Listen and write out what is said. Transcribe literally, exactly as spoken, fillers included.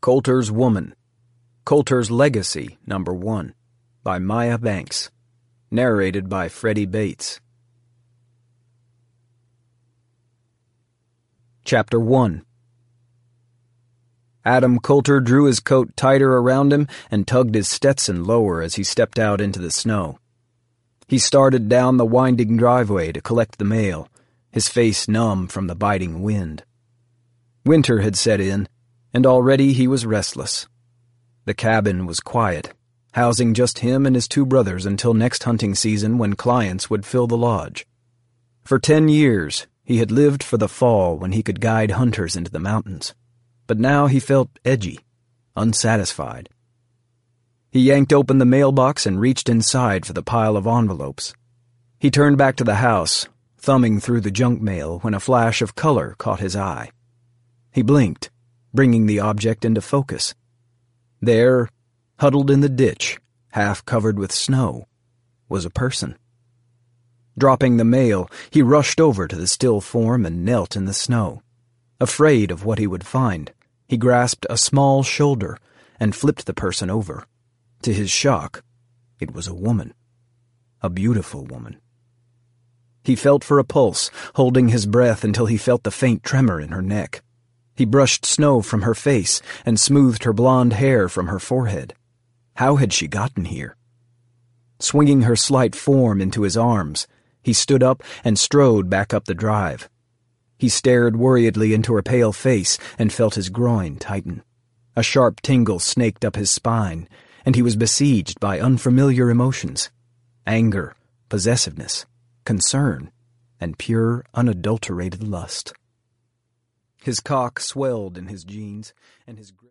Coulter's Woman. Coulter's Legacy, Number One, by Maya Banks. Narrated by Freddie Bates. Chapter one. Adam Coulter drew his coat tighter around him and tugged his Stetson lower as he stepped out into the snow. He started down the winding driveway to collect the mail, his face numb from the biting wind. Winter had set in, and already he was restless. The cabin was quiet, housing just him and his two brothers until next hunting season when clients would fill the lodge. For ten years, he had lived for the fall when he could guide hunters into the mountains, but now he felt edgy, unsatisfied. He yanked open the mailbox and reached inside for the pile of envelopes. He turned back to the house, thumbing through the junk mail when a flash of color caught his eye. He blinked, bringing the object into focus. There, huddled in the ditch, half covered with snow, was a person. Dropping the mail, he rushed over to the still form and knelt in the snow. Afraid of what he would find, he grasped a small shoulder and flipped the person over. To his shock, it was a woman. A beautiful woman. He felt for a pulse, holding his breath until he felt the faint tremor in her neck. He brushed snow from her face and smoothed her blonde hair from her forehead. How had she gotten here? Swinging her slight form into his arms, he stood up and strode back up the drive. He stared worriedly into her pale face and felt his groin tighten. A sharp tingle snaked up his spine, and he was besieged by unfamiliar emotions: anger, possessiveness, concern, and pure, unadulterated lust. His cock swelled in his jeans, and his